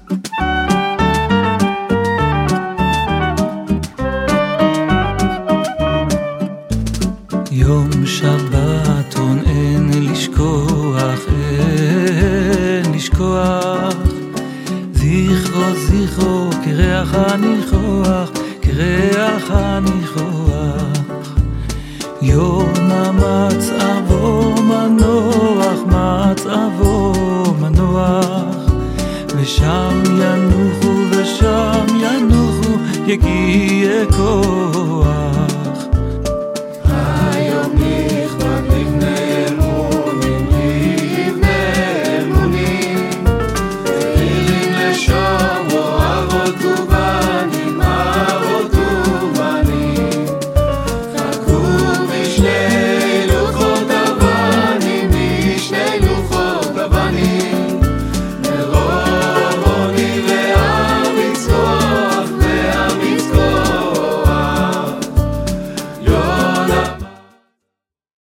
יום שבתון אין לשכוח, אין לשכוח, זכרו זכרו כריח הניחוח, כריח הניחוח. יום מצעבו מנוח, מצעבו מנוח, ושם ינוחו ושם ינוחו יגיע כוח.